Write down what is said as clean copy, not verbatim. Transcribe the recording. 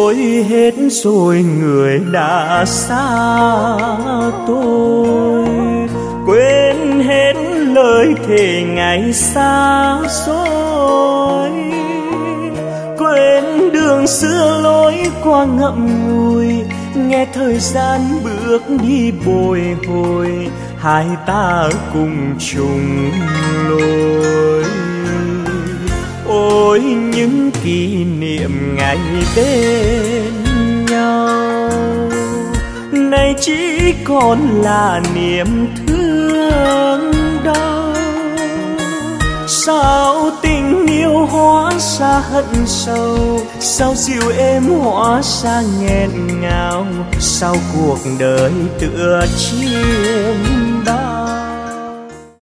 Rồi hết rồi người đã xa tôi, quên hết lời thề ngày xa xôi, quên đường xưa lối qua ngậm ngùi, nghe thời gian bước đi bồi hồi, hai ta cùng chung lối. Ôi những kỷ niệm ngày bên nhau, nay chỉ còn là niềm thương đau. Sao tình yêu hóa ra hận sâu, sao dịu êm hóa ra nghẹn ngào, sao cuộc đời tựa chim đau.